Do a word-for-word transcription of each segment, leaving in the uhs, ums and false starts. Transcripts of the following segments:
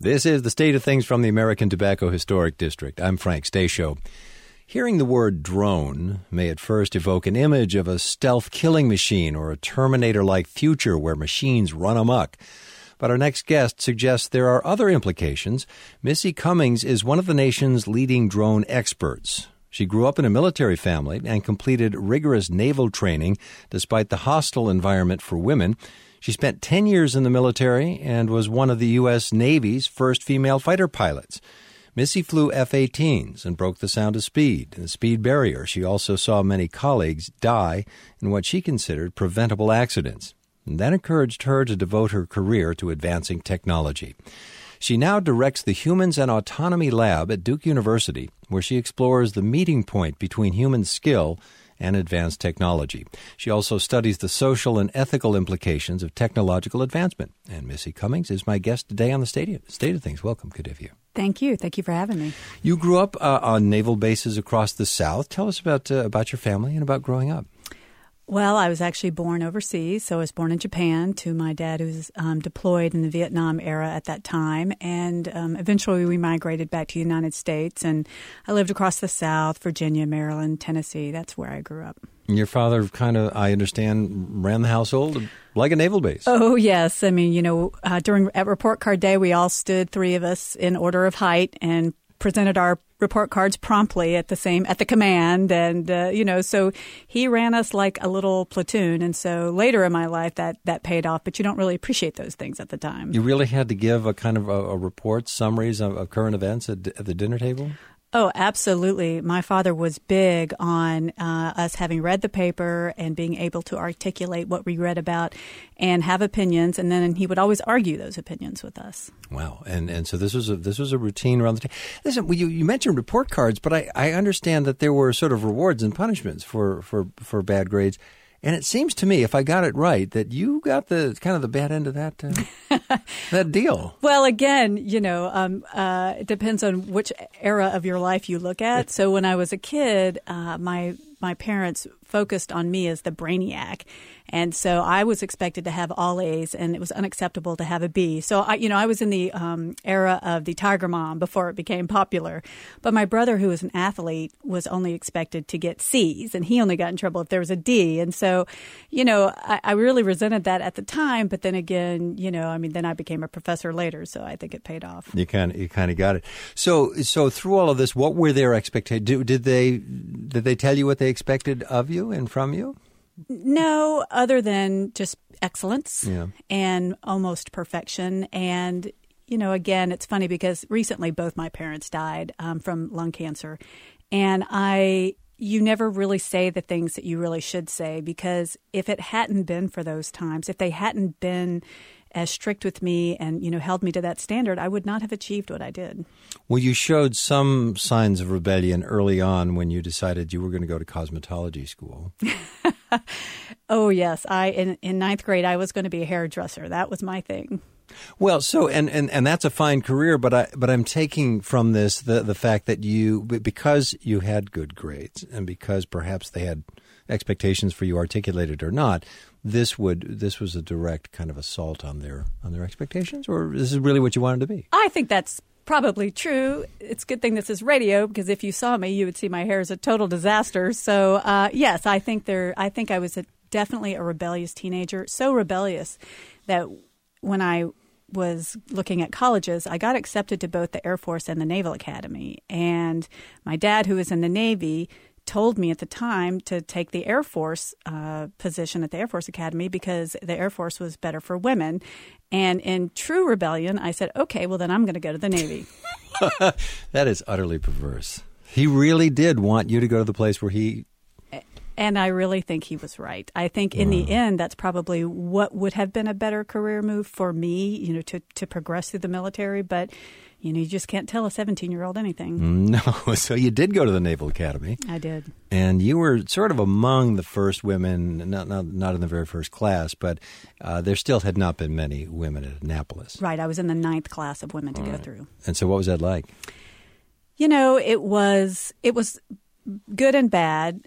This is the State of Things from the American Tobacco Historic District. I'm Frank Stasio. Hearing the word drone may at first evoke an image of a stealth killing machine or a Terminator-like future where machines run amok. But our next guest suggests there are other implications. Missy Cummings is one of the nation's leading drone experts. She grew up in a military family and completed rigorous naval training despite the hostile environment for women. She spent ten years in the military and was one of the U S. Navy's first female fighter pilots. Missy flew F eighteens and broke the sound of speed and the speed barrier. She also saw many colleagues die in what she considered preventable accidents. And that encouraged her to devote her career to advancing technology. She now directs the Humans and Autonomy Lab at Duke University, where she explores the meeting point between human skill and advanced technology. She also studies the social and ethical implications of technological advancement. And Missy Cummings is my guest today on the State of Things. Welcome. Good to have you. Thank you. Thank you for having me. You grew up uh, on naval bases across the South. Tell us about uh, about your family and about growing up. Well, I was actually born overseas, so I was born in Japan to my dad, who was um, deployed in the Vietnam era at that time, and um, eventually we migrated back to the United States, and I lived across the South, Virginia, Maryland, Tennessee. That's where I grew up. And your father kind of, I understand, ran the household like a naval base. Oh, yes. I mean, you know, uh, during at report card day, we all stood, three of us, in order of height and presented our report cards promptly at the same at the command, and uh, you know, so he ran us like a little platoon. And so later in my life, that that paid off. But you don't really appreciate those things at the time. You really had to give a kind of a, a report, summaries of, of current events at, at the dinner table. Oh, absolutely. My father was big on uh, us having read the paper and being able to articulate what we read about and have opinions, and then he would always argue those opinions with us. Wow. And and so this was a, this was a routine around the table. Listen, you, you mentioned report cards, but I, I understand that there were sort of rewards and punishments for, for, for bad grades. And it seems to me, if I got it right, that you got the kind of the bad end of that uh, that deal. Well, again, you know, um, uh, it depends on which era of your life you look at. So when I was a kid, uh, my my parents focused on me as the brainiac. And so I was expected to have all A's, and it was unacceptable to have a B. So, I, you know, I was in the um, era of the Tiger Mom before it became popular. But my brother, who was an athlete, was only expected to get C's, and he only got in trouble if there was a D. And so, you know, I, I really resented that at the time. But then again, you know, I mean, then I became a professor later, so I think it paid off. You kind of, you kind of got it. So, so through all of this, what were their expectations? Did, did they did they tell you what they expected of you and from you? No, other than just excellence yeah. and almost perfection. And, you know, again, it's funny because recently both my parents died um, from lung cancer. And I, you never really say the things that you really should say, because if it hadn't been for those times, if they hadn't been as strict with me and, you know, held me to that standard, I would not have achieved what I did. Well, you showed some signs of rebellion early on when you decided you were going to go to cosmetology school. Oh, yes. I in, in ninth grade, I was going to be a hairdresser. That was my thing. Well, so and, and, and that's a fine career, but I but I'm taking from this the the fact that you, because you had good grades and because perhaps they had expectations for you, articulated or not, this would this was a direct kind of assault on their on their expectations, or this is really what you wanted to be? I think that's probably true. It's a good thing this is radio, because if you saw me, you would see my hair is a total disaster. So uh, yes, I think there. I think I was a, definitely a rebellious teenager. So rebellious that when I was looking at colleges, I got accepted to both the Air Force and the Naval Academy. And my dad, who was in the Navy, told me at the time to take the Air Force uh, position at the Air Force Academy because the Air Force was better for women. And in true rebellion, I said, okay, well, then I'm going to go to the Navy. That is utterly perverse. He really did want you to go to the place where he... And I really think he was right. I think in the end, that's probably what would have been a better career move for me, you know, to, to progress through the military. But, you know, you just can't tell a seventeen-year-old anything. No. So you did go to the Naval Academy. I did. And you were sort of among the first women, not not, not in the very first class, but uh, there still had not been many women at Annapolis. Right. I was in the ninth class of women to All go right. through. And so what was that like? You know, it was it was good and bad.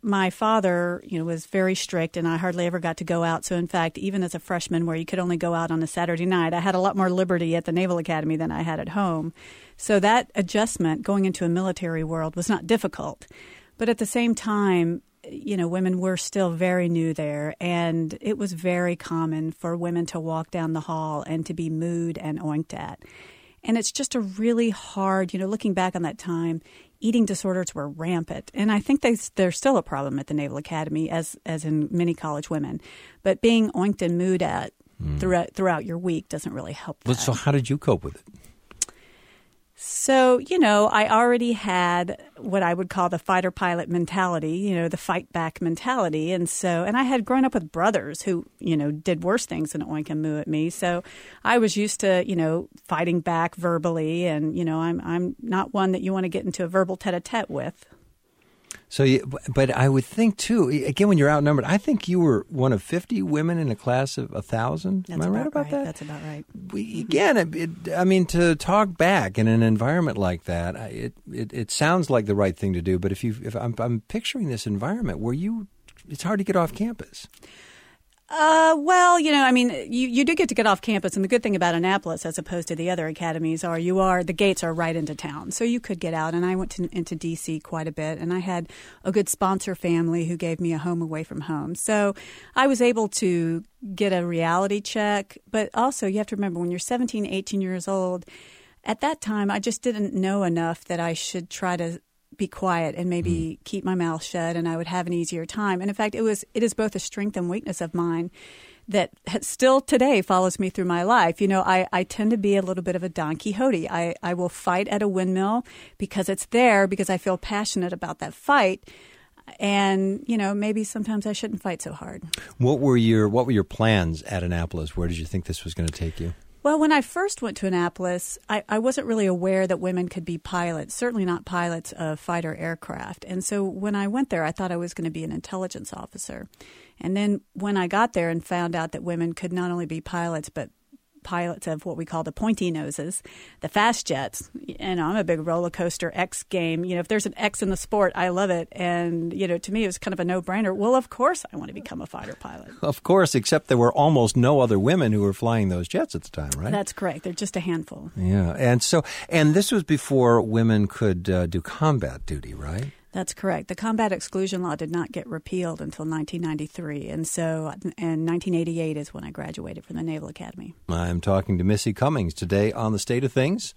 my father, you know, was very strict, and I hardly ever got to go out. So, in fact, even as a freshman, where you could only go out on a Saturday night, I had a lot more liberty at the Naval Academy than I had at home. So that adjustment, going into a military world, was not difficult. But at the same time, you know, women were still very new there, and it was very common for women to walk down the hall and to be mooed and oinked at. And it's just a really hard, you know, looking back on that time, eating disorders were rampant. And I think they, they're still a problem at the Naval Academy, as as in many college women. But being oinked and mooed at mm. throughout, throughout your week doesn't really help that. Well, so how did you cope with it? So, you know, I already had what I would call the fighter pilot mentality, you know, the fight back mentality. And so, and I had grown up with brothers who, you know, did worse things than oink and moo at me. So I was used to, you know, fighting back verbally. And, you know, I'm I'm not one that you want to get into a verbal tete-a-tete with. So, you, but I would think, too, again, when you're outnumbered, I think you were one of fifty women in a class of one thousand. Am I right about right. that? That's about right. We, again, it, it, I mean, to talk back in an environment like that, it, it it sounds like the right thing to do. But if you, if I'm, I'm picturing this environment where you, it's hard to get off campus. Uh, well, you know, I mean, you, you do get to get off campus, and the good thing about Annapolis, as opposed to the other academies, are you are the gates are right into town, so you could get out. And I went to, into D C quite a bit, and I had a good sponsor family who gave me a home away from home, so I was able to get a reality check. But also, you have to remember, when you're seventeen, eighteen years old, at that time, I just didn't know enough that I should try to be quiet and maybe mm. keep my mouth shut, and I would have an easier time. And in fact, it was it is both a strength and weakness of mine that still today follows me through my life. You know, I, I tend to be a little bit of a Don Quixote. I, I will fight at a windmill because it's there, because I feel passionate about that fight. And, you know, maybe sometimes I shouldn't fight so hard. What were your what were your plans at Annapolis? Where did you think this was going to take you? Well, when I first went to Annapolis, I, I wasn't really aware that women could be pilots, certainly not pilots of fighter aircraft. And so when I went there, I thought I was going to be an intelligence officer. And then when I got there and found out that women could not only be pilots, but pilots of what we call the pointy noses, the fast jets. And I'm a big roller coaster X game. You know, if there's an X in the sport, I love it. And, you know, to me, it was kind of a no-brainer. Well, of course I want to become a fighter pilot. Of course, except there were almost no other women who were flying those jets at the time, right? That's correct. They're just a handful. Yeah. And so, and this was before women could uh, do combat duty, right? That's correct. The combat exclusion law did not get repealed until nineteen ninety-three. And so in nineteen eighty-eight is when I graduated from the Naval Academy. I'm talking to Missy Cummings today on The State of Things.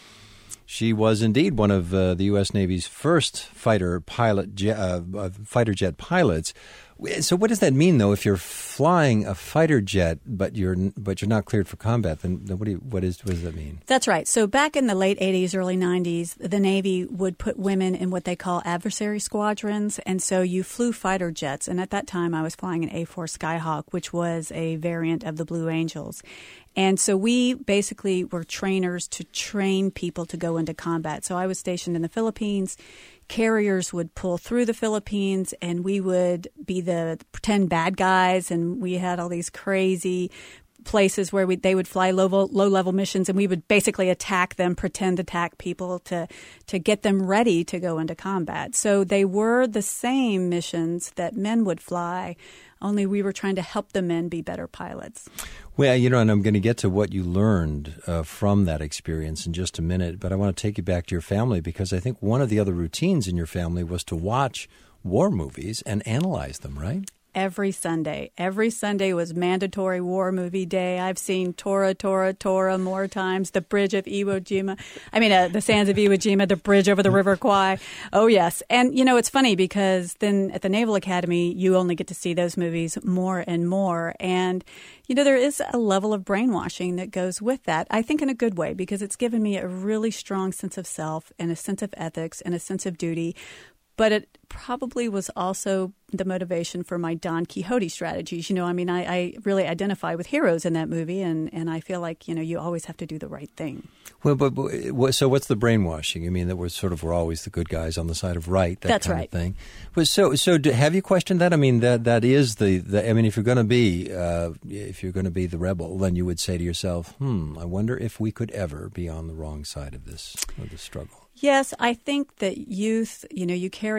She was indeed one of uh, the U S. Navy's first fighter pilot, jet, uh, uh, fighter jet pilots. So what does that mean, though, if you're flying a fighter jet but you're but you're not cleared for combat? Then, then what do you, what is what does that mean? That's right. So back in the late eighties, early nineties, the Navy would put women in what they call adversary squadrons, and so you flew fighter jets. And at that time, I was flying an A four Skyhawk, which was a variant of the Blue Angels. And so we basically were trainers to train people to go into combat. So I was stationed in the Philippines. Carriers would pull through the Philippines, and we would be the pretend bad guys, and we had all these crazy places where we, they would fly low, low-level missions, and we would basically attack them, pretend attack people to to get them ready to go into combat. So they were the same missions that men would fly, only we were trying to help the men be better pilots. Well, you know, and I'm going to get to what you learned uh, from that experience in just a minute, but I want to take you back to your family, because I think one of the other routines in your family was to watch war movies and analyze them, right? Every Sunday. Every Sunday was mandatory war movie day. I've seen Tora, Tora, Tora more times. The Bridge of Iwo Jima. I mean, uh, the Sands of Iwo Jima, the bridge over the River Kwai. Oh, yes. And, you know, it's funny because then at the Naval Academy, you only get to see those movies more and more. And, you know, there is a level of brainwashing that goes with that, I think in a good way, because it's given me a really strong sense of self and a sense of ethics and a sense of duty. But it probably was also the motivation for my Don Quixote strategies. You know, I mean, I, I really identify with heroes in that movie, and, and I feel like, you know, you always have to do the right thing. Well, but, but so what's the brainwashing? I mean, that we're sort of we're always the good guys on the side of right. That That's kind right. of thing. But so so do, have you questioned that? I mean, that that is the, the I mean, if you're going to be uh, if you're going to be the rebel, then you would say to yourself, hmm, I wonder if we could ever be on the wrong side of this of this struggle. Yes, I think that youth, you know, you carry a lot of that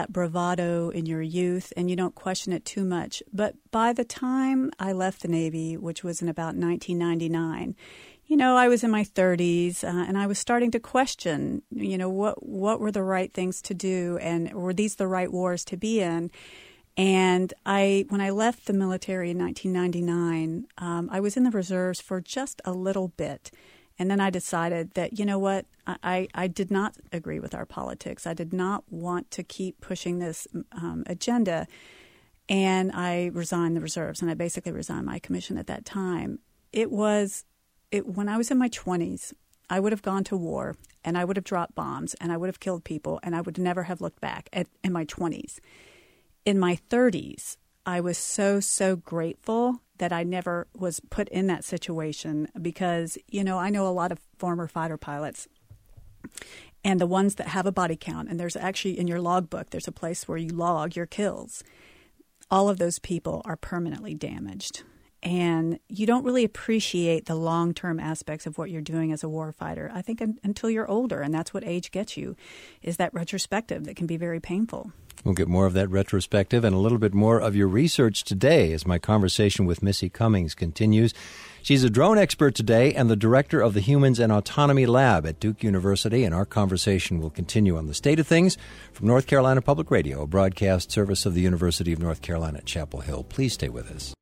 that bravado in your youth and you don't question it too much. But by the time I left the Navy, which was in about nineteen ninety-nine, you know, I was in my thirties, uh, and I was starting to question, you know, what what were the right things to do, and were these the right wars to be in? And I, when I left the military in nineteen ninety-nine, um, I was in the reserves for just a little bit. And then I decided that, you know what, I, I did not agree with our politics. I did not want to keep pushing this um, agenda. And I resigned the reserves, and I basically resigned my commission at that time. It was, it, when I was in my twenties, I would have gone to war, and I would have dropped bombs, and I would have killed people, and I would never have looked back at, in my twenties. In my thirties, I was so, so grateful that I never was put in that situation because, you know, I know a lot of former fighter pilots and the ones that have a body count. And there's actually in your logbook, there's a place where you log your kills. All of those people are permanently damaged. And you don't really appreciate the long-term aspects of what you're doing as a warfighter, I think, un- until you're older. And that's what age gets you, is that retrospective that can be very painful. We'll get more of that retrospective and a little bit more of your research today as my conversation with Missy Cummings continues. She's a drone expert today and the director of the Humans and Autonomy Lab at Duke University, and our conversation will continue on the state of things from North Carolina Public Radio, a broadcast service of the University of North Carolina at Chapel Hill. Please stay with us.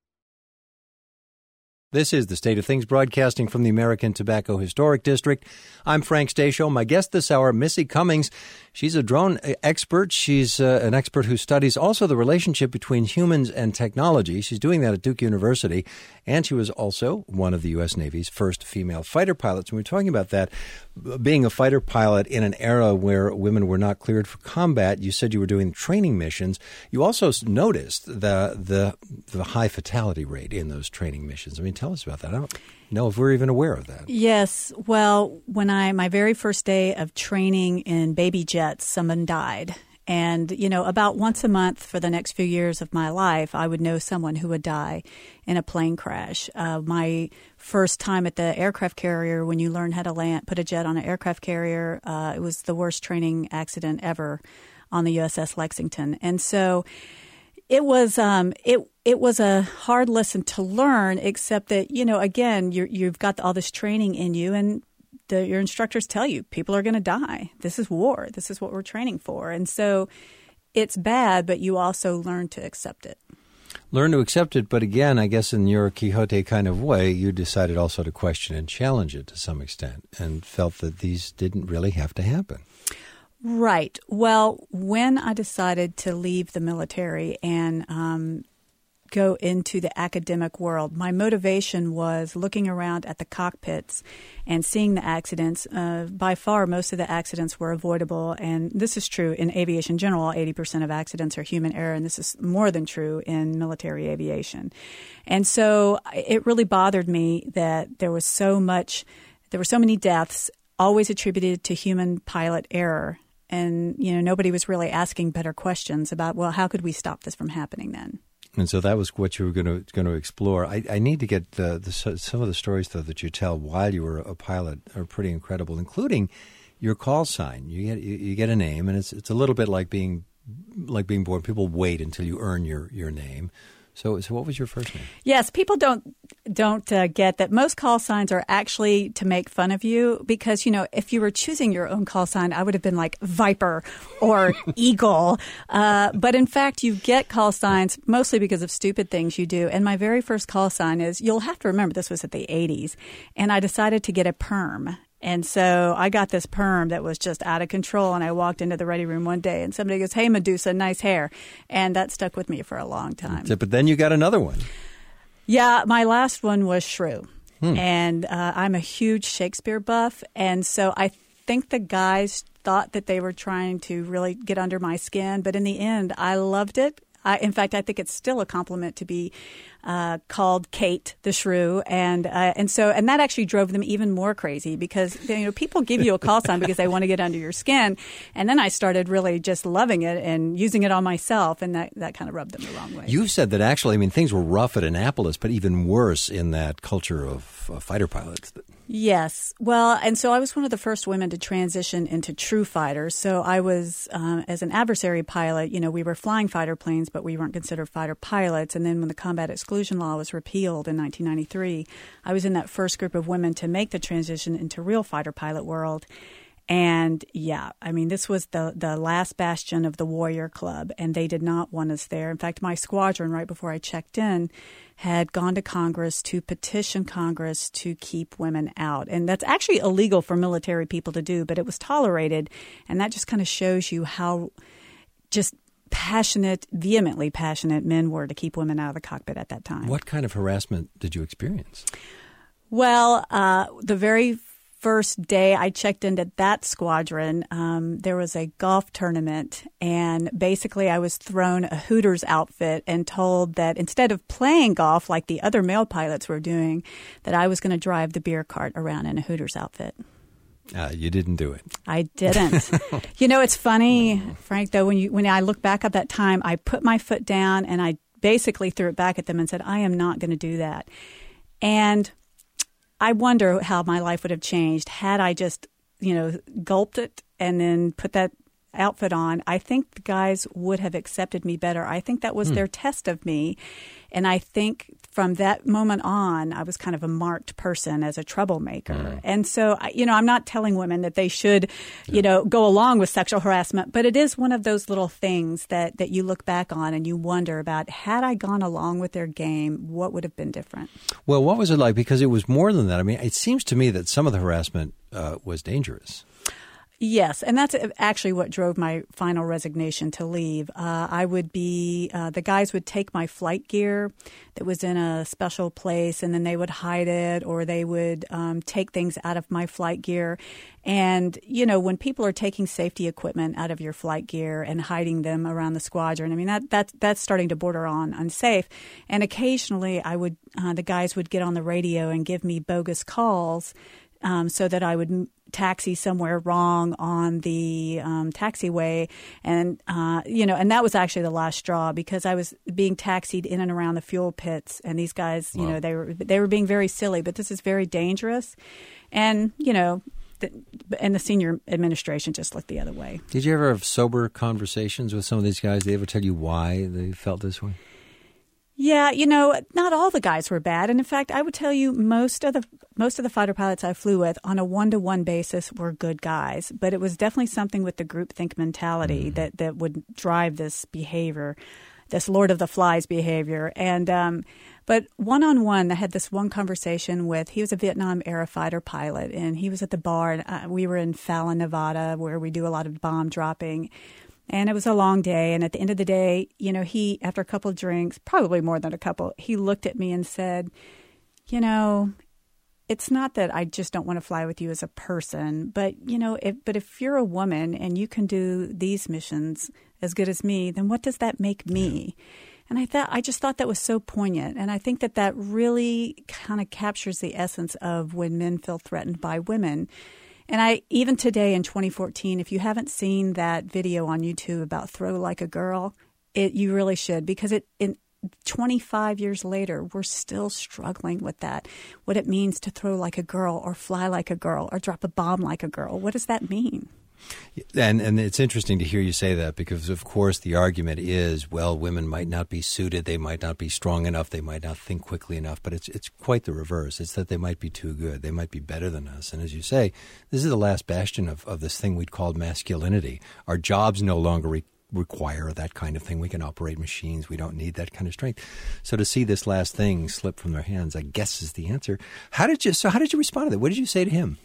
This is The State of Things, broadcasting from the American Tobacco Historic District. I'm Frank Stasio. My guest this hour, Missy Cummings. She's a drone expert. She's uh, an expert who studies also the relationship between humans and technology. She's doing that at Duke University. And she was also one of the U S. Navy's first female fighter pilots. And we we're talking about that, being a fighter pilot in an era where women were not cleared for combat. You said you were doing training missions. You also noticed the the, the high fatality rate in those training missions. I mean, tell us about that. I don't know if we're even aware of that. Yes. Well, when I, my very first day of training in baby jets, someone died. And, you know, about once a month for the next few years of my life, I would know someone who would die in a plane crash. Uh, my first time at the aircraft carrier, when you learn how to land, put a jet on an aircraft carrier, uh, it was the worst training accident ever on the U S S Lexington. And so it was um, it it was a hard lesson to learn, except that, you know, again, you're, you've got all this training in you, and the, your instructors tell you people are going to die. This is war. This is what we're training for. And so it's bad, but you also learn to accept it. Learn to accept it. But again, I guess in your Quixote kind of way, you decided also to question and challenge it to some extent and felt that these didn't really have to happen. Right. Well, when I decided to leave the military and um, go into the academic world, my motivation was looking around at the cockpits and seeing the accidents. Uh, by far, most of the accidents were avoidable. And this is true in aviation in general. eighty percent of accidents are human error, and this is more than true in military aviation. And so it really bothered me that there was so much, there were so many deaths always attributed to human pilot error. And, you know, nobody was really asking better questions about, well, how could we stop this from happening then? And so that was what you were going to going to explore. I, I need to get the, the, some of the stories, though, that you tell while you were a pilot are pretty incredible, including your call sign. You get you, you get a name, and it's it's a little bit like being like being born. People wait until you earn your, your name. So, so what was your first name? Yes, people don't don't uh, get that most call signs are actually to make fun of you because, you know, if you were choosing your own call sign, I would have been like Viper or Eagle. Uh, but in fact, you get call signs mostly because of stupid things you do. And my very first call sign is, you'll have to remember this was at the eighties, and I decided to get a perm. And so I got this perm that was just out of control, and I walked into the ready room one day, and somebody goes, "Hey, Medusa, nice hair." And that stuck with me for a long time. But then you got another one. Yeah, my last one was Shrew. Hmm. And uh, I'm a huge Shakespeare buff, and so I think the guys thought that they were trying to really get under my skin, but in the end, I loved it. I, in fact, I think it's still a compliment to be uh, called Kate the Shrew, and uh, and so and that actually drove them even more crazy because, you know, people give you a call sign because they want to get under your skin, and then I started really just loving it and using it on myself, and that, that kind of rubbed them the wrong way. You said that actually, I mean, things were rough at Annapolis, but even worse in that culture of uh, fighter pilots. Yes. Well, and so I was one of the first women to transition into true fighters. So I was, um, as an adversary pilot, you know, we were flying fighter planes, but we weren't considered fighter pilots. And then when the combat exclusion law was repealed in nineteen ninety-three, I was in that first group of women to make the transition into real fighter pilot world. And yeah, I mean, this was the, the last bastion of the Warrior Club, and they did not want us there. In fact, my squadron, right before I checked in, had gone to Congress to petition Congress to keep women out. And that's actually illegal for military people to do, but it was tolerated. And that just kind of shows you how just passionate, vehemently passionate men were to keep women out of the cockpit at that time. What kind of harassment did you experience? Well, uh, the very first day I checked into that squadron, um, there was a golf tournament, and basically I was thrown a Hooters outfit and told that instead of playing golf like the other male pilots were doing, that I was going to drive the beer cart around in a Hooters outfit. Uh, you didn't do it. I didn't. You know, it's funny, Frank, though, when you when I look back at that time, I put my foot down and I basically threw it back at them and said, I am not going to do that. And I wonder how my life would have changed had I just, you know, gulped it and then put that outfit on. I think the guys would have accepted me better. I think that was hmm. their test of me. And I think from that moment on, I was kind of a marked person as a troublemaker. Mm. And so, you know, I'm not telling women that they should, yeah. you know, go along with sexual harassment, but it is one of those little things that, that you look back on and you wonder about, had I gone along with their game, what would have been different? Well, what was it like? Because it was more than that. I mean, it seems to me that some of the harassment uh, was dangerous. Yes, and that's actually what drove my final resignation to leave. Uh, I would be, uh, the guys would take my flight gear that was in a special place, and then they would hide it, or they would um, take things out of my flight gear. And, you know, when people are taking safety equipment out of your flight gear and hiding them around the squadron, I mean, that, that that's starting to border on unsafe. And occasionally I would, uh, the guys would get on the radio and give me bogus calls um, so that I would taxi somewhere wrong on the um, taxiway, and uh, you know, and that was actually the last straw, because I was being taxied in and around the fuel pits, and these guys, you wow. know, they were they were being very silly, but this is very dangerous, and you know, the, and the senior administration just looked the other way. Did you ever have sober conversations with some of these guys? Did they ever tell you why they felt this way? Yeah, you know, not all the guys were bad. And in fact, I would tell you most of the most of the fighter pilots I flew with on a one-to-one basis were good guys. But it was definitely something with the groupthink mentality mm-hmm. that, that would drive this behavior, this Lord of the Flies behavior. And um, but one-on-one, I had this one conversation with, he was a Vietnam-era fighter pilot, and he was at the bar. And uh, we were in Fallon, Nevada, where we do a lot of bomb dropping. And it was a long day. And at the end of the day, you know, he, after a couple of drinks, probably more than a couple, he looked at me and said, you know, it's not that I just don't want to fly with you as a person, but, you know, if, but if you're a woman and you can do these missions as good as me, then what does that make me? And I thought, I just thought that was so poignant. And I think that that really kind of captures the essence of when men feel threatened by women. And I, even today in twenty fourteen, if you haven't seen that video on YouTube about Throw Like a Girl, it you really should, because it in twenty-five years later, we're still struggling with that. What it means to throw like a girl, or fly like a girl, or drop a bomb like a girl. What does that mean? And and it's interesting to hear you say that, because, of course, the argument is, well, women might not be suited, they might not be strong enough, they might not think quickly enough, but it's it's quite the reverse. It's that they might be too good, they might be better than us. And as you say, this is the last bastion of, of this thing we'd called masculinity. Our jobs no longer re- require that kind of thing. We can operate machines. We don't need that kind of strength. So to see this last thing slip from their hands, I guess, is the answer. How did you? So how did you respond to that? What did you say to him?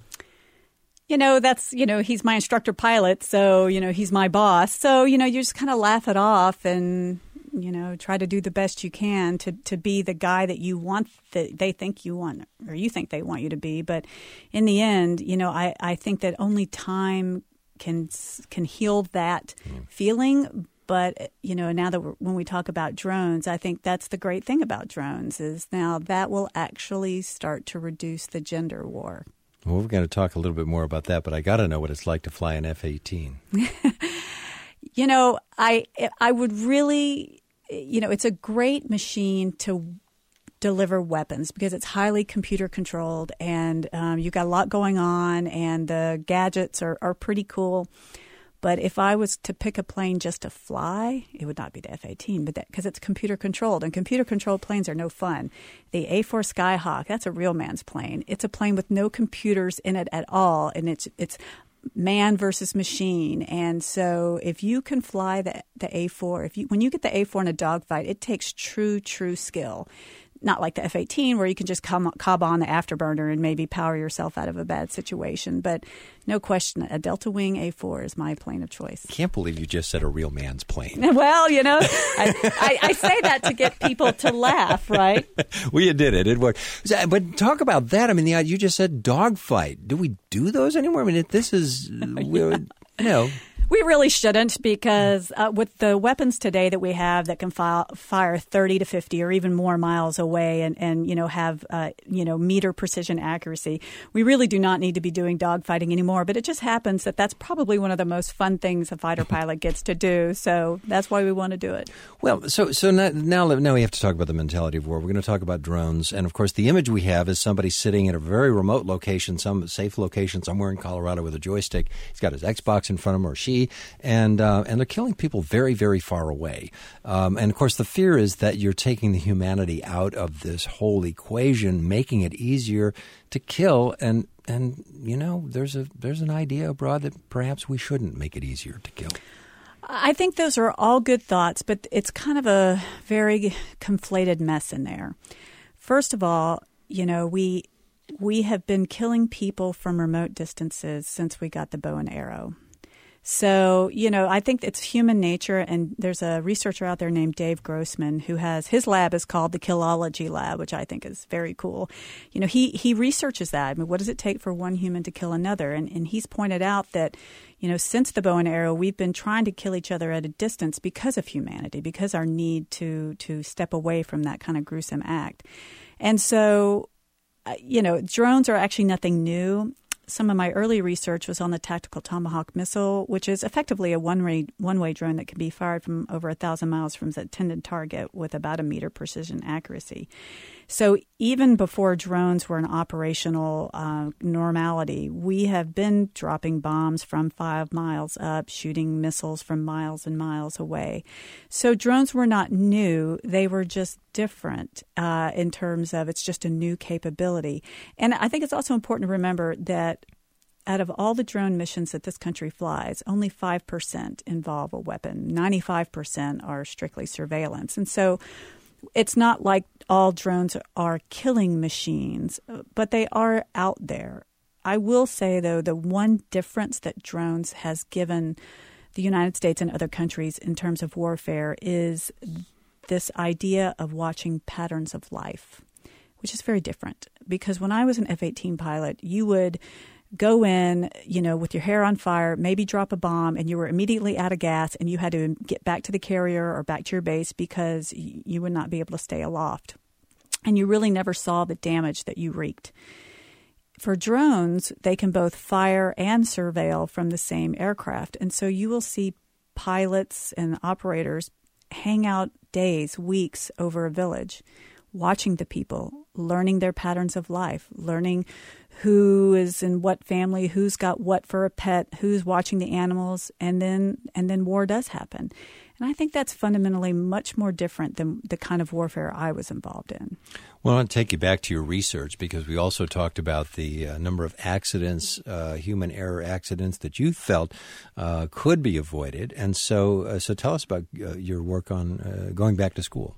You know, that's, you know, he's my instructor pilot, so, you know, he's my boss. So, you know, you just kind of laugh it off and, you know, try to do the best you can to, to be the guy that you want, that they think you want, or you think they want you to be. But in the end, you know, I, I think that only time can can heal that mm. feeling. But, you know, now that we're, when we talk about drones, I think that's the great thing about drones, is now that will actually start to reduce the gender war. Well, we're going to talk a little bit more about that, but I got to know what it's like to fly an F eighteen. You know, I I would really, you know, it's a great machine to deliver weapons because it's highly computer controlled, and um, you've got a lot going on, and the gadgets are, are pretty cool. But if I was to pick a plane just to fly, it would not be the F eighteen, but because it's computer controlled, and computer controlled planes are no fun. The A four Skyhawk, that's a real man's plane. It's a plane with no computers in it at all, and it's it's man versus machine. And so if you can fly the the A four, if you when you get the A four in a dogfight, it takes true true skill. Not like the F eighteen where you can just come, cob on the afterburner and maybe power yourself out of a bad situation. But no question, a Delta Wing A four is my plane of choice. Can't believe you just said a real man's plane. Well, you know, I, I, I say that to get people to laugh, right? Well, you did it. It worked. But talk about that. I mean, the, you just said dogfight. Do we do those anymore? I mean, this is, yeah. you know. We really shouldn't, because uh, with the weapons today that we have that can fi- fire thirty to fifty or even more miles away and, and you know, have, uh, you know, meter precision accuracy, we really do not need to be doing dogfighting anymore. But it just happens that that's probably one of the most fun things a fighter pilot gets to do. So that's why we want to do it. Well, so so now, now, now we have to talk about the mentality of war. We're going to talk about drones. And, of course, the image we have is somebody sitting at a very remote location, some safe location somewhere in Colorado with a joystick. He's got his Xbox in front of him, or she. And uh, and they're killing people very, very far away. Um, and, of course, the fear is that you're taking the humanity out of this whole equation, making it easier to kill. And, and you know, there's a there's an idea abroad that perhaps we shouldn't make it easier to kill. I think those are all good thoughts, but it's kind of a very conflated mess in there. First of all, you know, we we have been killing people from remote distances since we got the bow and arrow. So, you know, I think it's human nature, and there's a researcher out there named Dave Grossman who has, his lab is called the Killology Lab, which I think is very cool. You know, he, he researches that. I mean, what does it take for one human to kill another? And, and he's pointed out that, you know, since the bow and arrow, we've been trying to kill each other at a distance because of humanity, because our need to, to step away from that kind of gruesome act. And so, uh, you know, drones are actually nothing new. Some of my early research was on the Tactical Tomahawk missile, which is effectively a one-way one-way drone that can be fired from over a thousand miles from its intended target with about a meter precision accuracy. So even before drones were an operational uh, normality, we have been dropping bombs from five miles up, shooting missiles from miles and miles away. So drones were not new. They were just different uh, in terms of it's just a new capability. And I think it's also important to remember that out of all the drone missions that this country flies, only five percent involve a weapon. ninety-five percent are strictly surveillance. And so it's not like all drones are killing machines, but they are out there. I will say, though, the one difference that drones has given the United States and other countries in terms of warfare is this idea of watching patterns of life, which is very different. Because when I was an F eighteen pilot, you would go in, you know, with your hair on fire, maybe drop a bomb, and you were immediately out of gas, and you had to get back to the carrier or back to your base because you would not be able to stay aloft. And you really never saw the damage that you wreaked. For drones, they can both fire and surveil from the same aircraft. And so you will see pilots and operators hang out days, weeks over a village, watching the people, learning their patterns of life, learning who is in what family, who's got what for a pet, who's watching the animals, and then and then war does happen. And I think that's fundamentally much more different than the kind of warfare I was involved in. Well, I want to take you back to your research, because we also talked about the uh, number of accidents, uh, human error accidents that you felt uh, could be avoided. And so, uh, so tell us about uh, your work on uh, going back to school.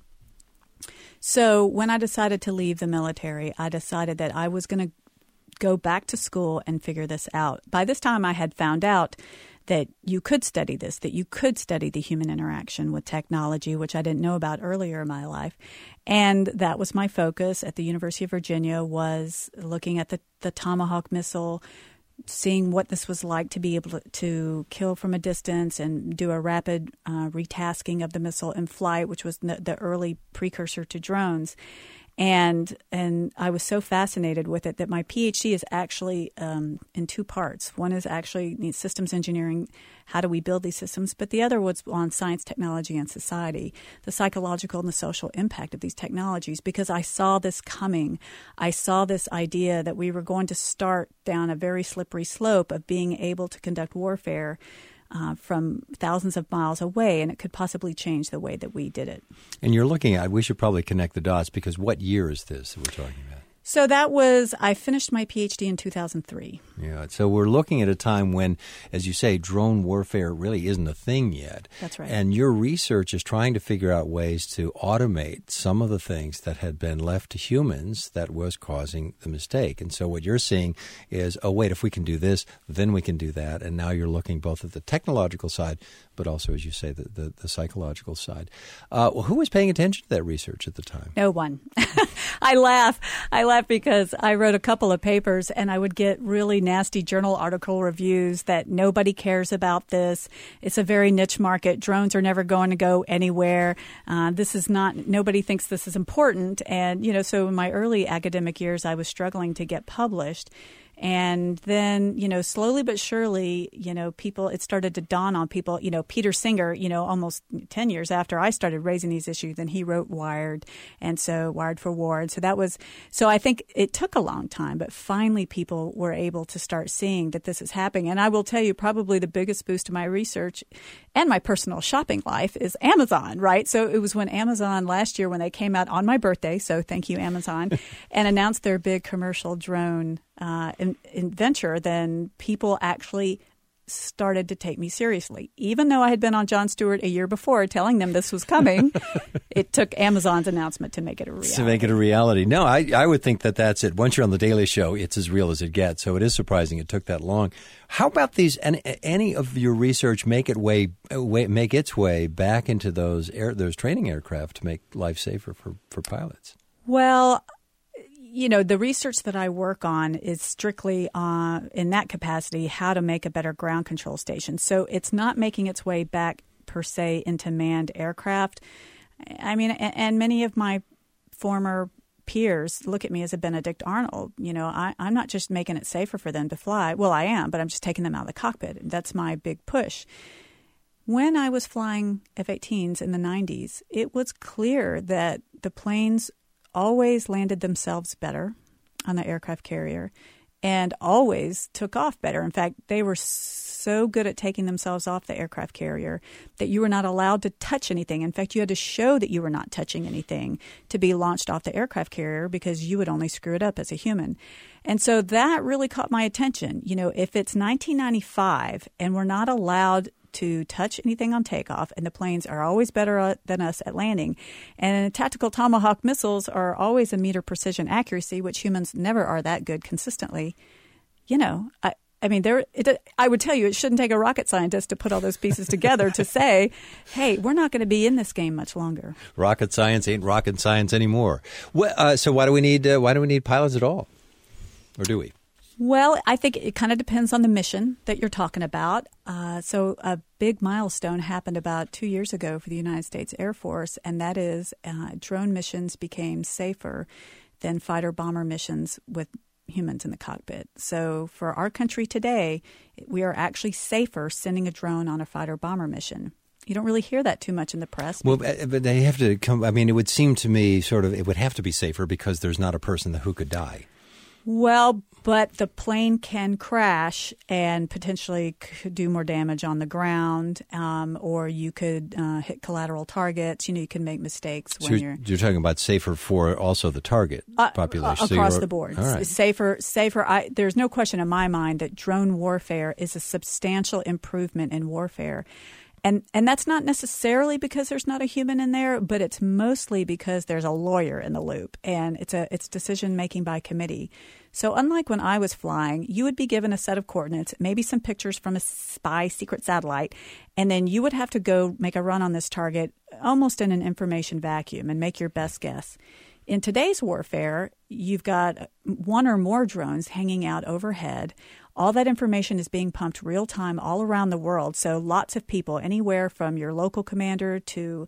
So when I decided to leave the military, I decided that I was going to go back to school and figure this out. By this time, I had found out that you could study this, that you could study the human interaction with technology, which I didn't know about earlier in my life. And that was my focus at the University of Virginia, was looking at the, the Tomahawk missile, seeing what this was like to be able to, to kill from a distance and do a rapid uh, retasking of the missile in flight, which was the, the early precursor to drones. And and I was so fascinated with it that my PhD is actually um, in two parts. One is actually systems engineering, how do we build these systems? But the other was on science, technology, and society, the psychological and the social impact of these technologies, because I saw this coming. I saw this idea that we were going to start down a very slippery slope of being able to conduct warfare Uh, from thousands of miles away, and it could possibly change the way that we did it. And you're looking at, we should probably connect the dots, because what year is this that we're talking about? So that was, I finished my PhD in two thousand three. Yeah, so we're looking at a time when, as you say, drone warfare really isn't a thing yet. That's right. And your research is trying to figure out ways to automate some of the things that had been left to humans that was causing the mistake. And so what you're seeing is, oh, wait, if we can do this, then we can do that. And now you're looking both at the technological side, but also, as you say, the, the, the psychological side. Uh, well, who was paying attention to that research at the time? No one. I laugh. I laugh because I wrote a couple of papers and I would get really nasty journal article reviews that nobody cares about this. It's a very niche market. Drones are never going to go anywhere. Uh, this is not, nobody thinks this is important. And, you know, so in my early academic years, I was struggling to get published. And then, you know, slowly but surely, you know, people, it started to dawn on people, you know, Peter Singer, you know, almost ten years after I started raising these issues, and he wrote Wired. And so Wired for War. And so that was, so I think it took a long time, but finally people were able to start seeing that this is happening. And I will tell you, probably the biggest boost to my research and my personal shopping life is Amazon, right? So it was when Amazon last year, when they came out on my birthday, so thank you, Amazon, and announced their big commercial drone Uh, in, in venture, then people actually started to take me seriously. Even though I had been on Jon Stewart a year before telling them this was coming, it took Amazon's announcement to make it a reality. To make it a reality. No, I, I would think that that's it. Once you're on The Daily Show, it's as real as it gets. So it is surprising it took that long. How about these, any, any of your research make it way, way make its way back into those air, those training aircraft to make life safer for, for pilots? Well, you know, the research that I work on is strictly uh, in that capacity, how to make a better ground control station. So it's not making its way back per se into manned aircraft. I mean, and, and many of my former peers look at me as a Benedict Arnold. You know, I, I'm not just making it safer for them to fly. Well, I am, but I'm just taking them out of the cockpit. That's my big push. When I was flying F eighteens in the nineties, it was clear that the planes always landed themselves better on the aircraft carrier and always took off better. In fact, they were so good at taking themselves off the aircraft carrier that you were not allowed to touch anything. In fact, you had to show that you were not touching anything to be launched off the aircraft carrier, because you would only screw it up as a human. And so that really caught my attention. You know, if it's nineteen ninety-five and we're not allowed to touch anything on takeoff, and the planes are always better than us at landing, and tactical Tomahawk missiles are always a meter precision accuracy, which humans never are that good consistently. You know, I, I mean, there. It, I would tell you, it shouldn't take a rocket scientist to put all those pieces together to say, hey, we're not going to be in this game much longer. Rocket science ain't rocket science anymore. Well, uh, so why do we need uh, why do we need pilots at all, or do we? Well, I think it kind of depends on the mission that you're talking about. Uh, so a big milestone happened about two years ago for the United States Air Force, and that is uh, drone missions became safer than fighter-bomber missions with humans in the cockpit. So for our country today, we are actually safer sending a drone on a fighter-bomber mission. You don't really hear that too much in the press. Well, but they have to come. I mean, it would seem to me sort of it would have to be safer because there's not a person who could die. Well, but the plane can crash and potentially could do more damage on the ground, um, or you could uh, hit collateral targets. You know, you can make mistakes when so you're. You're talking about safer for also the target uh, population uh, across so the board. All right. Safer, safer. I, there's no question in my mind that drone warfare is a substantial improvement in warfare. And and that's not necessarily because there's not a human in there, but it's mostly because there's a lawyer in the loop, and it's a it's decision making by committee. So unlike when I was flying, you would be given a set of coordinates, maybe some pictures from a spy secret satellite, and then you would have to go make a run on this target almost in an information vacuum and make your best guess. In today's warfare, you've got one or more drones hanging out overhead. All that information is being pumped real time all around the world. So lots of people, anywhere from your local commander to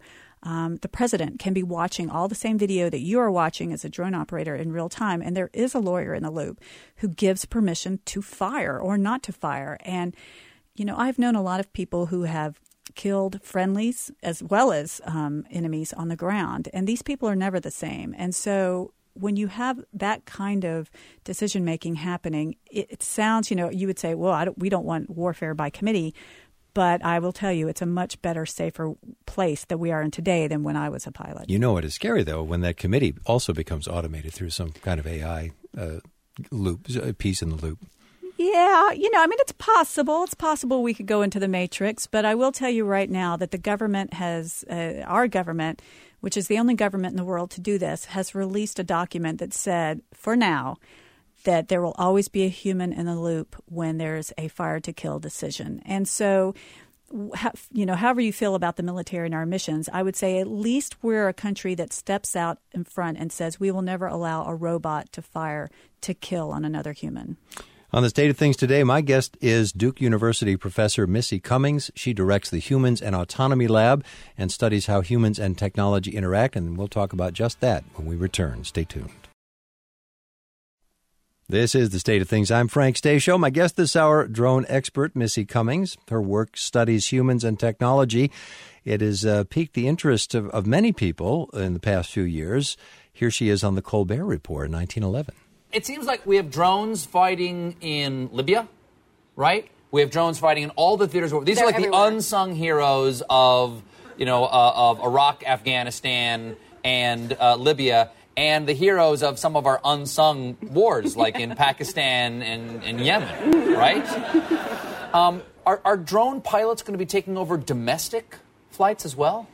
Um, the president can be watching all the same video that you are watching as a drone operator in real time, and there is a lawyer in the loop who gives permission to fire or not to fire. And, you know, I've known a lot of people who have killed friendlies as well as um, enemies on the ground, and these people are never the same. And so when you have that kind of decision-making happening, it, it sounds, you know, you would say, well, I don't, we don't want warfare by committee. But I will tell you, it's a much better, safer place that we are in today than when I was a pilot. You know what is scary, though, when that committee also becomes automated through some kind of A I uh, loop, a piece in the loop. Yeah, you know, I mean, it's possible. It's possible we could go into the matrix. But I will tell you right now that the government has, uh, our government, which is the only government in the world to do this, has released a document that said, for now, that there will always be a human in the loop when there's a fire-to-kill decision. And so, you know, however you feel about the military and our missions, I would say at least we're a country that steps out in front and says we will never allow a robot to fire to kill on another human. On the State of Things today, my guest is Duke University professor Missy Cummings. She directs the Humans and Autonomy Lab and studies how humans and technology interact, and we'll talk about just that when we return. Stay tuned. This is The State of Things. I'm Frank Stasio. My guest this hour, drone expert Missy Cummings. Her work studies humans and technology. It has uh, piqued the interest of, of many people in the past few years. Here she is on the Colbert Report in nineteen eleven. It seems like we have drones fighting in Libya, right? We have drones fighting in all the theaters. These They're are like everywhere. the unsung heroes of, you know, uh, of Iraq, Afghanistan, and uh, Libya. And the heroes of some of our unsung wars, like in Pakistan and, and Yemen, right? Um, are, are drone pilots going to be taking over domestic flights as well?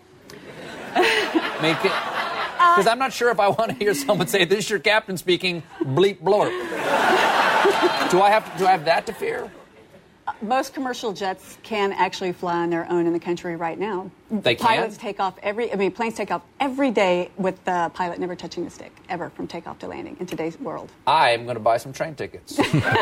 Make it, because I'm not sure if I want to hear someone say, "This is your captain speaking," bleep blorp. Do I have do I have that to fear? Most commercial jets can actually fly on their own in the country right now. They can? Pilots take off every, I mean, planes take off every day with the pilot never touching the stick, ever, from takeoff to landing in today's world. I'm going to buy some train tickets. There you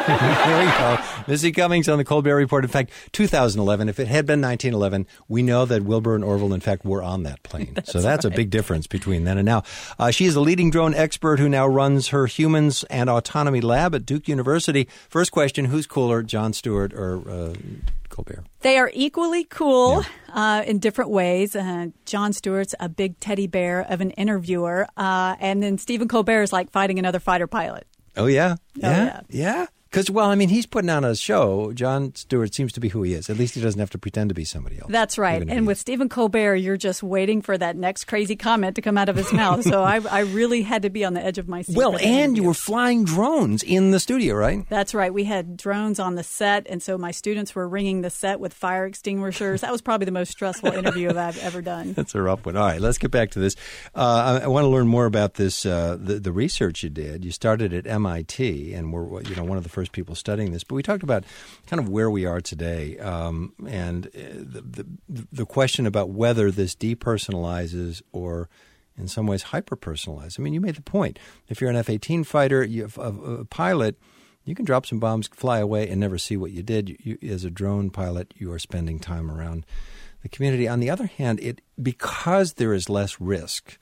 go. Missy Cummings on the Colbert Report. In fact, two thousand eleven, if it had been nineteen eleven, we know that Wilbur and Orville, in fact, were on that plane. That's so that's right. a big difference between then and now. Uh, she is a leading drone expert who now runs her Humans and Autonomy Lab at Duke University. First question, who's cooler, Jon Stewart or uh, Colbert? They are equally cool uh, in different ways. Uh, Jon Stewart's a big teddy bear of an interviewer, uh, and then Stephen Colbert is like fighting another fighter pilot. Oh, yeah? Yeah? yeah. Yeah? Because, well, I mean, he's putting on a show. Jon Stewart seems to be who he is. At least he doesn't have to pretend to be somebody else. That's right. even if And he with is. Stephen Colbert, you're just waiting for that next crazy comment to come out of his mouth. So I, I really had to be on the edge of my seat. Well, for the and interview. you were flying drones in the studio, right? That's right. We had drones on the set, and so my students were ringing the set with fire extinguishers. That was probably the most stressful interview I've ever done. That's a rough one. All right, let's get back to this. Uh, I, I want to learn more about this, uh, the, the research you did. You started at M I T and were you know one of the first people studying this. But we talked about kind of where we are today um, and uh, the, the, the question about whether this depersonalizes or in some ways hyper-personalizes. I mean, you made the point. If you're an F eighteen fighter, you, a, a pilot, you can drop some bombs, fly away, and never see what you did. You, you, as a drone pilot, you are spending time around the community. On the other hand, it because there is less risk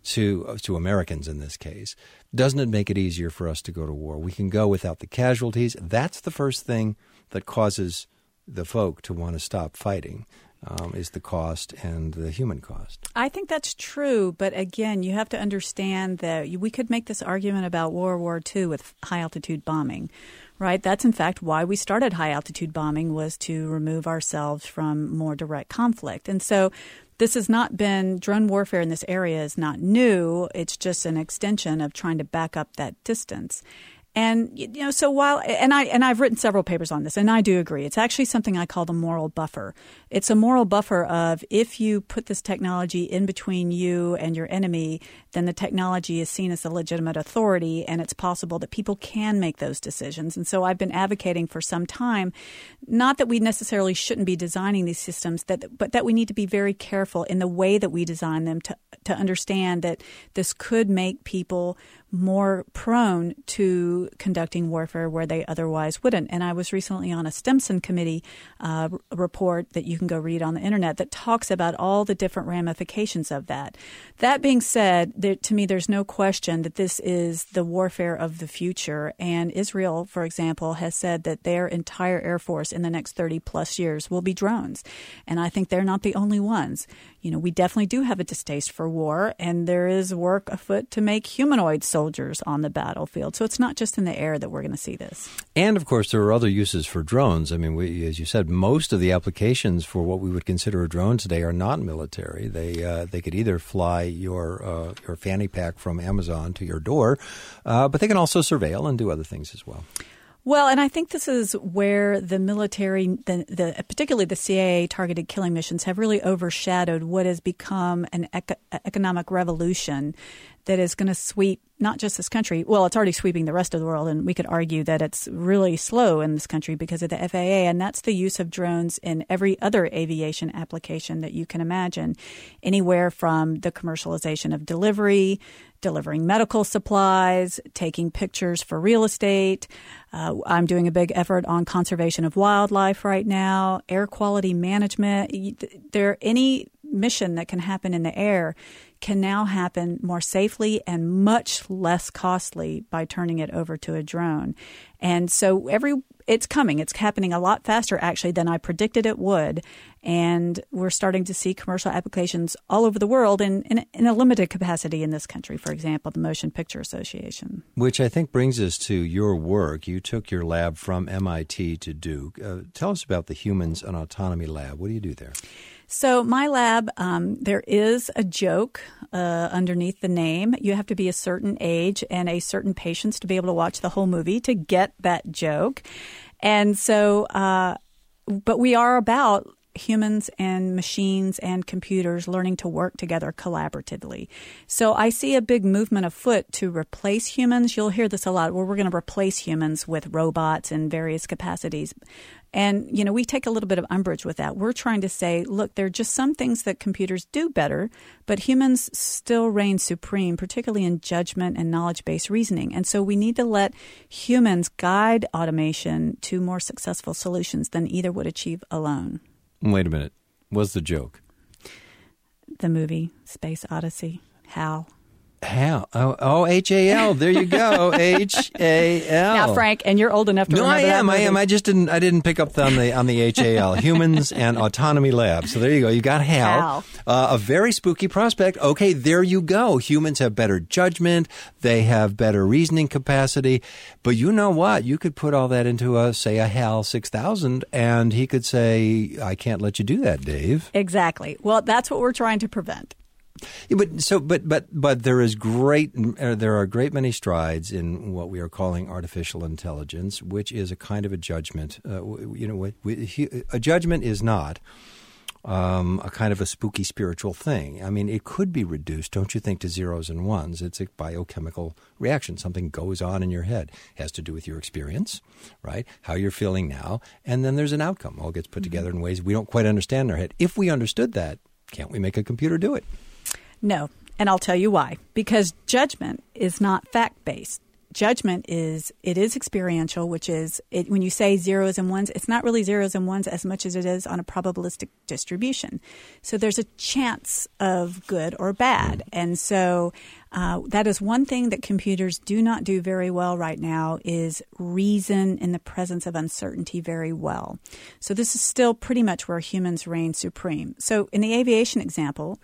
to to Americans in this case, doesn't it make it easier for us to go to war? We can go without the casualties. That's the first thing that causes the folk to want to stop fighting, um, is the cost and the human cost. I think that's true, but again, you have to understand that we could make this argument about World War Two with high-altitude bombing, right? That's, in fact, why we started high-altitude bombing, was to remove ourselves from more direct conflict. And so this has not been, drone warfare in this area is not new. It's just an extension of trying to back up that distance. And, you know, so while, and, I, and I've written several papers on this, and I do agree. It's actually something I call the moral buffer. It's a moral buffer of if you put this technology in between you and your enemy, then the technology is seen as a legitimate authority, and it's possible that people can make those decisions. And so I've been advocating for some time, not that we necessarily shouldn't be designing these systems, that, but that we need to be very careful in the way that we design them to, to understand that this could make people more prone to conducting warfare where they otherwise wouldn't. And I was recently on a Stimson Committee uh, report that you can go read on the internet that talks about all the different ramifications of that. That being said, there, to me, there's no question that this is the warfare of the future. And Israel, for example, has said that their entire Air Force in the next thirty plus years will be drones. And I think they're not the only ones. You know, we definitely do have a distaste for war, and there is work afoot to make humanoid soldiers on the battlefield. So it's not just in the air that we're going to see this. And, of course, there are other uses for drones. I mean, we, as you said, most of the applications for what we would consider a drone today are not military. They uh, they could either fly your uh, your fanny pack from Amazon to your door, uh, but they can also surveil and do other things as well. Well, and I think this is where the military, the, the, particularly the C I A targeted killing missions, have really overshadowed what has become an eco- economic revolution that is going to sweep not just this country. Well, it's already sweeping the rest of the world, and we could argue that it's really slow in this country because of the F A A, and that's the use of drones in every other aviation application that you can imagine, anywhere from the commercialization of delivery, delivering medical supplies, taking pictures for real estate. Uh, I'm doing a big effort on conservation of wildlife right now, air quality management. There, any mission that can happen in the air can now happen more safely and much less costly by turning it over to a drone. And so every it's coming. It's happening a lot faster, actually, than I predicted it would. And we're starting to see commercial applications all over the world in, in, in a limited capacity in this country, for example, the Motion Picture Association. Which I think brings us to your work. You took your lab from M I T to Duke. Uh, tell us about the Humans and Autonomy Lab. What do you do there? So my lab, um, there is a joke uh, underneath the name. You have to be a certain age and a certain patience to be able to watch the whole movie to get that joke. And so, uh, but we are about humans and machines and computers learning to work together collaboratively. So I see a big movement afoot to replace humans. You'll hear this a lot, where we're going to replace humans with robots in various capacities. And, you know, we take a little bit of umbrage with that. We're trying to say, look, there are just some things that computers do better, but humans still reign supreme, particularly in judgment and knowledge-based reasoning. And so we need to let humans guide automation to more successful solutions than either would achieve alone. Wait a minute. What's the joke? The movie Space Odyssey. Hal. Hal. Oh, oh, H A L. There you go. H A L. Now, Frank, and you're old enough to no, remember I am. that I movie. am. I just didn't. I didn't pick up on the on the H A L. Humans and Autonomy Lab. So there you go. You got Hal. Hal. Uh, a very spooky prospect. Okay, there you go. Humans have better judgment. They have better reasoning capacity. But you know what? You could put all that into a say a Hal six thousand, and he could say, "I can't let you do that, Dave." Exactly. Well, that's what we're trying to prevent. Yeah, but so, but but but there is great. Uh, there are a great many strides in what we are calling artificial intelligence, which is a kind of a judgment. Uh, you know, we, a judgment is not um, a kind of a spooky spiritual thing. I mean, it could be reduced, don't you think, to zeros and ones? It's a biochemical reaction. Something goes on in your head. It has to do with your experience, right? How you're feeling now, and then there's an outcome. All gets put mm-hmm. together in ways we don't quite understand in our head. If we understood that, can't we make a computer do it? No, and I'll tell you why. Because judgment is not fact-based. Judgment is, it is experiential, which is, it, when you say zeros and ones, it's not really zeros and ones as much as it is on a probabilistic distribution. So there's a chance of good or bad. And so uh, that is one thing that computers do not do very well right now, is reason in the presence of uncertainty very well. So this is still pretty much where humans reign supreme. So in the aviation example,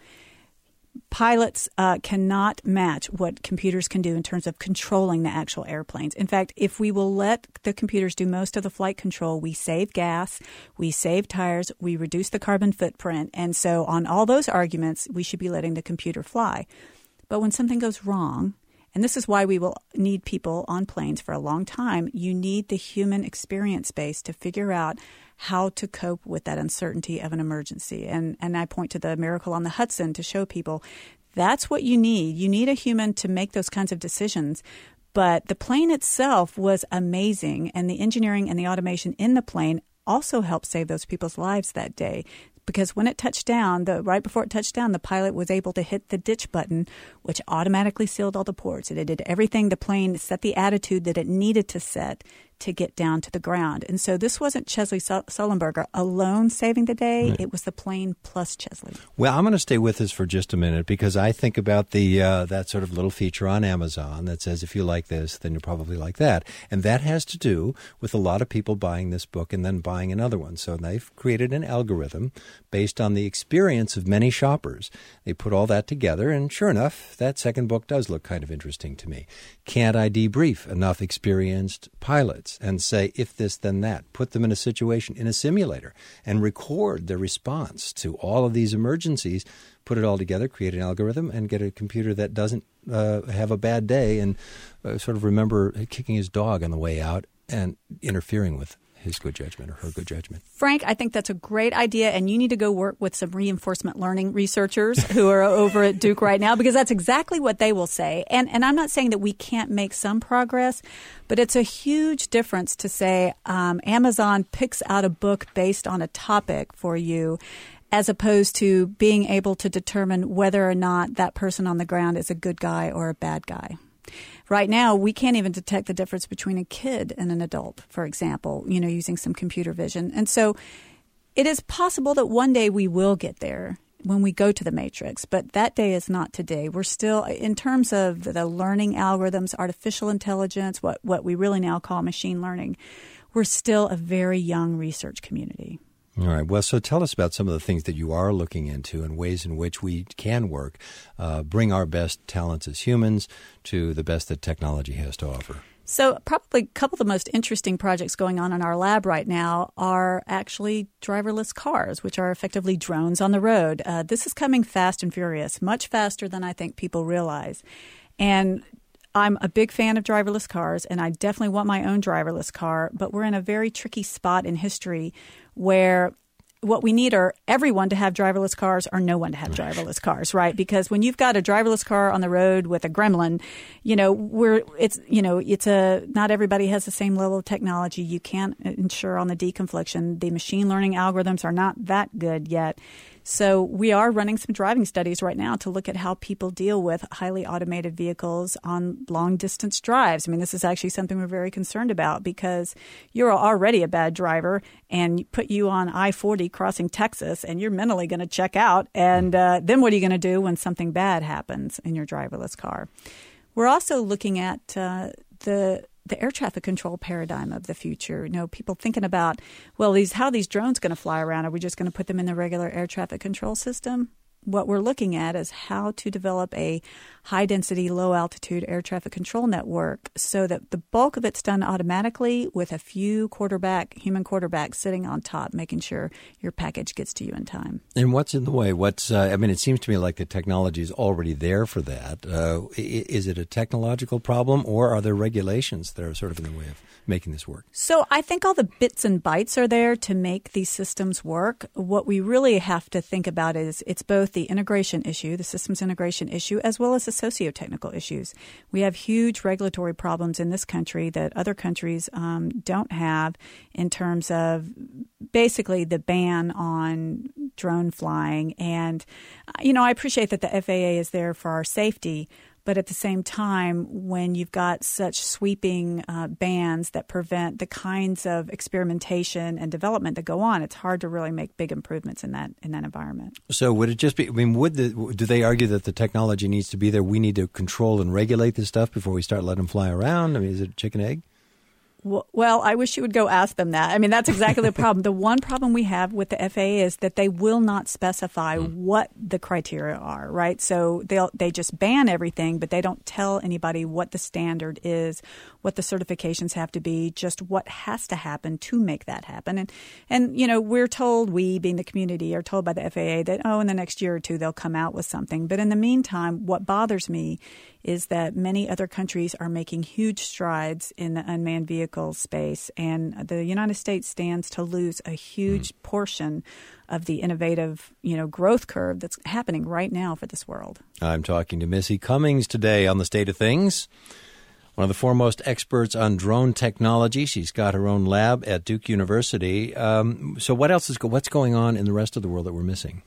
pilots uh, cannot match what computers can do in terms of controlling the actual airplanes. In fact, if we will let the computers do most of the flight control, we save gas, we save tires, we reduce the carbon footprint. And so on all those arguments, we should be letting the computer fly. But when something goes wrong, and this is why we will need people on planes for a long time, you need the human experience base to figure out how to cope with that uncertainty of an emergency. And and I point to the Miracle on the Hudson to show people that's what you need. You need a human to make those kinds of decisions. But the plane itself was amazing, and the engineering and the automation in the plane also helped save those people's lives that day. because when it touched down, the right before it touched down, the pilot was able to hit the ditch button, which automatically sealed all the ports. It did everything. The plane set the attitude that it needed to set to get down to the ground. And so this wasn't Chesley Sullenberger alone saving the day. Right. It was the plane plus Chesley. Well, I'm going to stay with this for just a minute because I think about the uh, that sort of little feature on Amazon that says if you like this, then you'll probably like that. And that has to do with a lot of people buying this book and then buying another one. So they've created an algorithm based on the experience of many shoppers. They put all that together, and sure enough, that second book does look kind of interesting to me. Can't I debrief enough experienced pilots and say, if this, then that? Put them in a situation in a simulator and record their response to all of these emergencies, put it all together, create an algorithm, and get a computer that doesn't uh, have a bad day and uh, sort of remember kicking his dog on the way out and interfering with his good judgment or her good judgment. Frank, I think that's a great idea, and you need to go work with some reinforcement learning researchers who are over at Duke right now, because that's exactly what they will say. And and I'm not saying that we can't make some progress, but it's a huge difference to say um, Amazon picks out a book based on a topic for you, as opposed to being able to determine whether or not that person on the ground is a good guy or a bad guy. Right now, we can't even detect the difference between a kid and an adult, for example, you know, using some computer vision. And so it is possible that one day we will get there when we go to the matrix, but that day is not today. We're still, in terms of the learning algorithms, artificial intelligence, what, what we really now call machine learning, we're still a very young research community. All right. Well, so tell us about some of the things that you are looking into and ways in which we can work, uh, bring our best talents as humans to the best that technology has to offer. So probably a couple of the most interesting projects going on in our lab right now are actually driverless cars, which are effectively drones on the road. Uh, this is coming fast and furious, much faster than I think people realize. And I'm a big fan of driverless cars, and I definitely want my own driverless car, but we're in a very tricky spot in history where what we need are everyone to have driverless cars or no one to have driverless cars, right? Because when you've got a driverless car on the road with a gremlin, you know, we're it's you know, it's a not everybody has the same level of technology. You can't ensure on the deconfliction. The machine learning algorithms are not that good yet. So we are running some driving studies right now to look at how people deal with highly automated vehicles on long-distance drives. I mean, this is actually something we're very concerned about because you're already a bad driver and put you on I forty crossing Texas and you're mentally going to check out. And uh, then what are you going to do when something bad happens in your driverless car? We're also looking at uh, the the air traffic control paradigm of the future. You know, people thinking about, well, these how are these drones going to fly around? Are we just going to put them in the regular air traffic control system? What we're looking at is how to develop a high-density, low-altitude air traffic control network so that the bulk of it's done automatically with a few quarterback, human quarterbacks sitting on top, making sure your package gets to you in time. And what's in the way? What's uh, I mean, it seems to me like the technology is already there for that. Uh, is it a technological problem, or are there regulations that are sort of in the way of making this work? So I think all the bits and bytes are there to make these systems work. What we really have to think about is it's both the integration issue, the systems integration issue, as well as the socio-technical issues. We have huge regulatory problems in this country that other countries um, don't have in terms of basically the ban on drone flying. And, you know, I appreciate that the F A A is there for our safety. But at the same time, when you've got such sweeping uh, bans that prevent the kinds of experimentation and development that go on, it's hard to really make big improvements in that in that environment. So would it just be, I mean, would the, do they argue that the technology needs to be there? We need to control and regulate this stuff before we start letting them fly around? I mean, is it chicken egg? Well, I wish you would go ask them that. I mean, that's exactly the problem. The one problem we have with the F A A is that they will not specify mm. what the criteria are, right? So they'll they just ban everything, but they don't tell anybody what the standard is, what the certifications have to be, just what has to happen to make that happen. And, and you know, we're told, we being the community, are told by the F A A that, oh, in the next year or two they'll come out with something. But in the meantime, what bothers me is that many other countries are making huge strides in the unmanned vehicle space, and the United States stands to lose a huge mm. portion of the innovative, you know, growth curve that's happening right now for this world. I'm talking to Missy Cummings today on The State of Things. one of the foremost experts on drone technology. She's got her own lab at Duke University. Um, so what else is go- what's going on in the rest of the world that we're missing?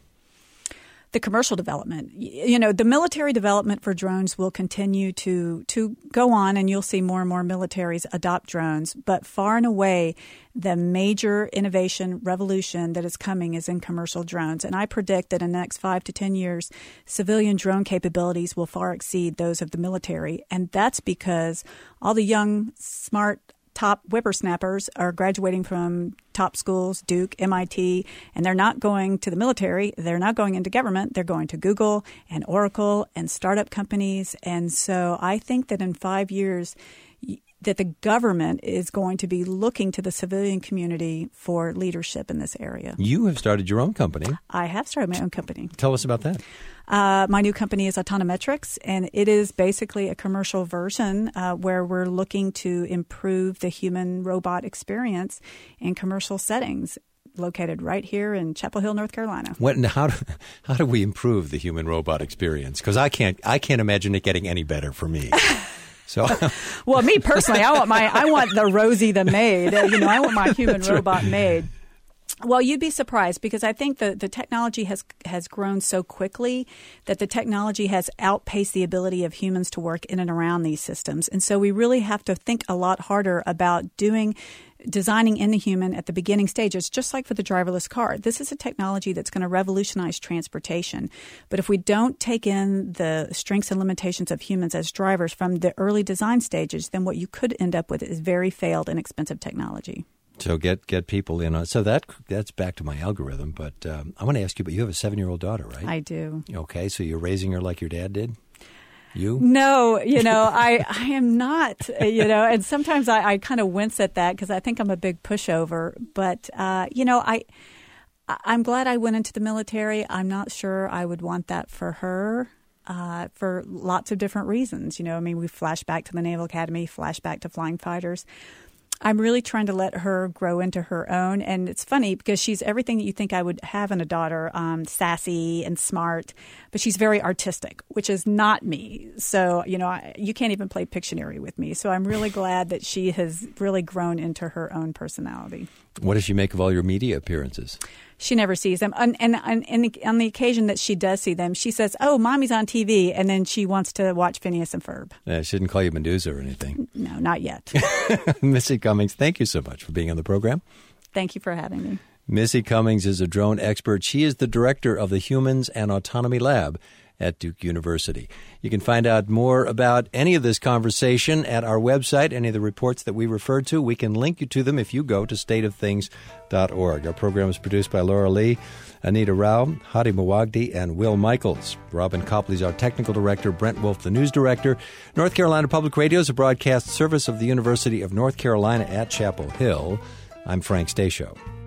The commercial development. You know, the military development for drones will continue to to go on, and you'll see more and more militaries adopt drones. But far and away, the major innovation revolution that is coming is in commercial drones. And I predict that in the next five to ten years, civilian drone capabilities will far exceed those of the military. And that's because all the young, smart, top whippersnappers are graduating from top schools, Duke, M I T, and they're not going to the military. They're not going into government. They're going to Google and Oracle and startup companies. And so I think that in five years that the government is going to be looking to the civilian community for leadership in this area. You have started your own company. I have started my own company. Tell us about that. Uh, my new company is Autonometrics, and it is basically a commercial version uh, where we're looking to improve the human-robot experience in commercial settings, located right here in Chapel Hill, North Carolina. What, and how do, how do we improve the human-robot experience? Because I can't I can't imagine it getting any better for me. So, well, me personally, I want my I want the Rosie the maid. You know, I want my human-robot maid. Well, you'd be surprised because I think the, the technology has has grown so quickly that the technology has outpaced the ability of humans to work in and around these systems. And so we really have to think a lot harder about doing designing in the human at the beginning stages, just like for the driverless car. This is a technology that's going to revolutionize transportation. But if we don't take in the strengths and limitations of humans as drivers from the early design stages, then what you could end up with is very failed and expensive technology. So get get people in on. So that that's back to my algorithm. But um, I want to ask you. But you have a seven-year-old daughter, right? I do. Okay, so you're raising her like your dad did. You? No, you know, I, I am not. You know, and sometimes I, I kind of wince at that because I think I'm a big pushover. But uh, you know, I I'm glad I went into the military. I'm not sure I would want that for her. Uh, for lots of different reasons. You know, I mean, we flash back to the Naval Academy, flash back to flying fighters. I'm really trying to let her grow into her own. And it's funny because she's everything that you think I would have in a daughter, um, sassy and smart, but she's very artistic, which is not me. So, you know, I, you can't even play Pictionary with me. So I'm really glad that she has really grown into her own personality. What does she make of all your media appearances? She never sees them. And, and, and, and on the occasion that she does see them, she says, oh, Mommy's on T V. And then she wants to watch Phineas and Ferb. Uh, she didn't call you Medusa or anything. No, not yet. Missy Cummings, thank you so much for being on the program. Thank you for having me. Missy Cummings is a drone expert. She is the director of the Humans and Autonomy Lab at Duke University. You can find out more about any of this conversation at our website, any of the reports that we referred to. We can link you to them if you go to state of things dot org. Our program is produced by Laura Lee, Anita Rao, Hadi Mawagdi, and Will Michaels. Robin Copley is our technical director, Brent Wolf, the news director. North Carolina Public Radio is a broadcast service of the University of North Carolina at Chapel Hill. I'm Frank Stasio.